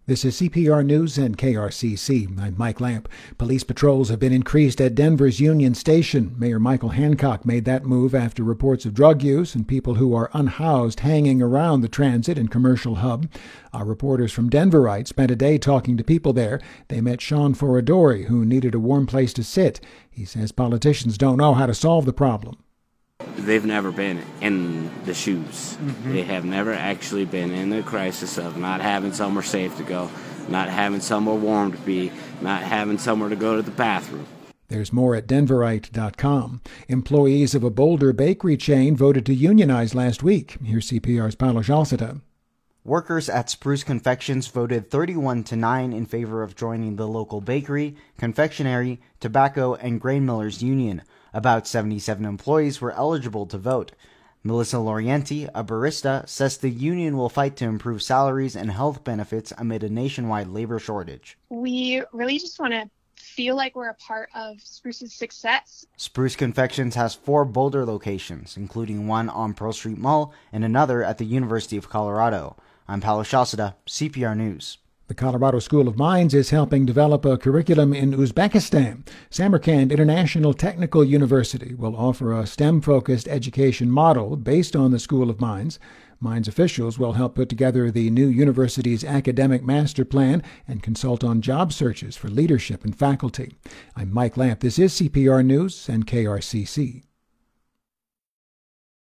This is CPR News and KRCC. I'm Mike Lamp. Police patrols have been increased at Denver's Union Station. Mayor Michael Hancock made that move after reports of drug use and people who are unhoused hanging around the transit and commercial hub. Our reporters from Denverite spent a day talking to people there. They met Sean Foradori, who needed a warm place to sit. He says politicians don't know how to solve the problem. They've never been in the shoes. They have never actually been in the crisis of not having somewhere safe to go, not having somewhere warm to be, not having somewhere to go to the bathroom. There's more at Denverite.com. Employees of a Boulder bakery chain voted to unionize last week. Here's CPR's Paulo Jalceta. Workers at Spruce Confections voted 31-9 in favor of joining the local bakery, confectionery, tobacco, and grain millers union. About 77 employees were eligible to vote. Melissa Lorienti, a barista, says the union will fight to improve salaries and health benefits amid a nationwide labor shortage. We really just want to feel like we're a part of Spruce's success. Spruce Confections has 4 Boulder locations, including one on Pearl Street Mall and another at the University of Colorado. I'm Paulo Jalceta, CPR News. The Colorado School of Mines is helping develop a curriculum in Uzbekistan. Samarkand International Technical University will offer a STEM-focused education model based on the School of Mines. Mines officials will help put together the new university's academic master plan and consult on job searches for leadership and faculty. I'm Mike Lamp. This is CPR News and KRCC.